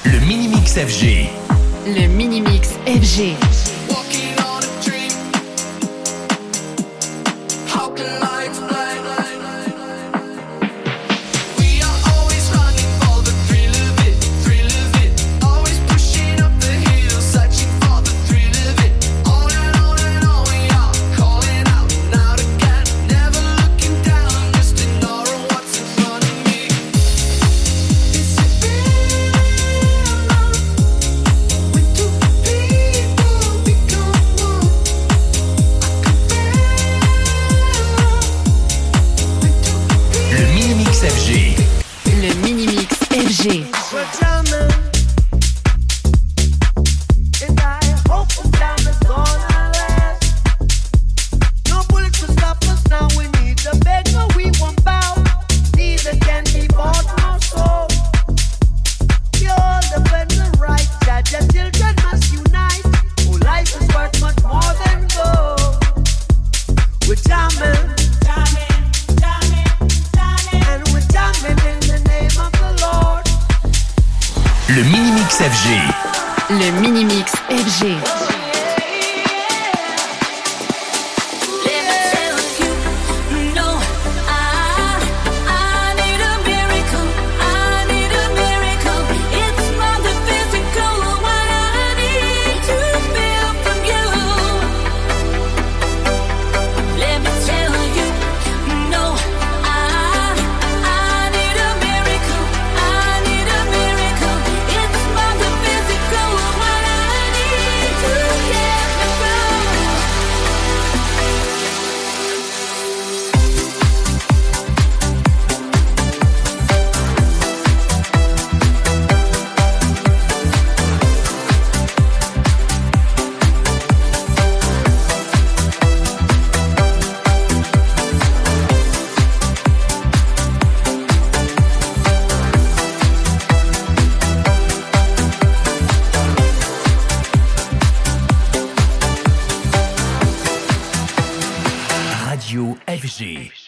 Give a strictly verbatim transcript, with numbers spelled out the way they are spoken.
Le Mini-Mix F G. Le Mini-Mix F G. F G. Le Mini-Mix F G. Le Mini-Mix F G. Le Mini-Mix F G. Radio F G.